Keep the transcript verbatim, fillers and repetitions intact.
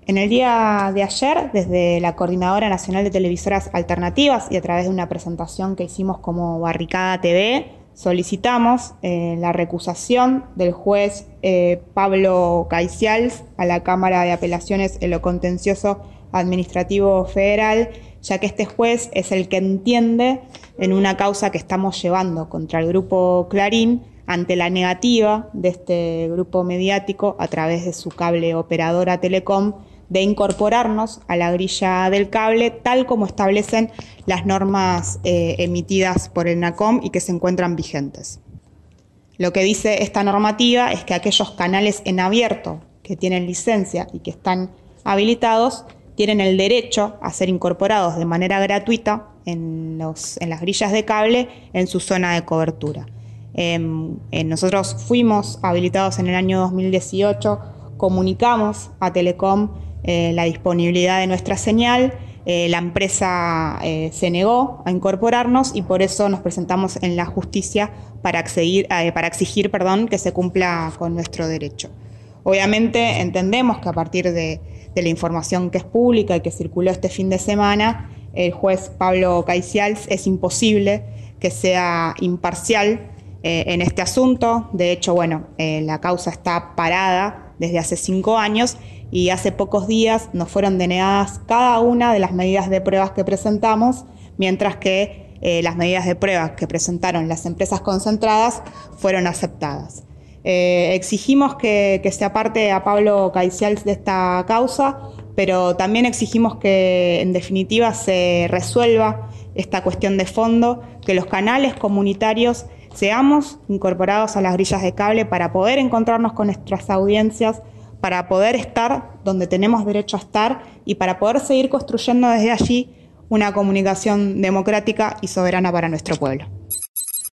En el día de ayer, desde la Coordinadora Nacional de Televisoras Alternativas y a través de una presentación que hicimos como Barricada T V, solicitamos eh, la recusación del juez eh, Pablo Caicials a la Cámara de Apelaciones en lo Contencioso Administrativo Federal, ya que este juez es el que entiende en una causa que estamos llevando contra el Grupo Clarín ante la negativa de este grupo mediático a través de su cable operadora Telecom de incorporarnos a la grilla del cable tal como establecen las normas eh, emitidas por el NACOM y que se encuentran vigentes. Lo que dice esta normativa es que aquellos canales en abierto que tienen licencia y que están habilitados tienen el derecho a ser incorporados de manera gratuita en, los, en las grillas de cable en su zona de cobertura. Eh, eh, nosotros fuimos habilitados en el año dos mil dieciocho, comunicamos a Telecom eh, la disponibilidad de nuestra señal, eh, la empresa eh, se negó a incorporarnos y por eso nos presentamos en la justicia para, acceder, eh, para exigir perdón, que se cumpla con nuestro derecho. Obviamente entendemos que a partir de, de la información que es pública y que circuló este fin de semana, el juez Pablo Caicials es imposible que sea imparcial eh, en este asunto. De hecho, bueno, eh, la causa está parada desde hace cinco años y hace pocos días nos fueron denegadas cada una de las medidas de pruebas que presentamos, mientras que eh, las medidas de pruebas que presentaron las empresas concentradas fueron aceptadas. Eh, exigimos que, que se aparte a Pablo Caicials de esta causa, pero también exigimos que en definitiva se resuelva esta cuestión de fondo, que los canales comunitarios seamos incorporados a las grillas de cable para poder encontrarnos con nuestras audiencias, para poder estar donde tenemos derecho a estar y para poder seguir construyendo desde allí una comunicación democrática y soberana para nuestro pueblo.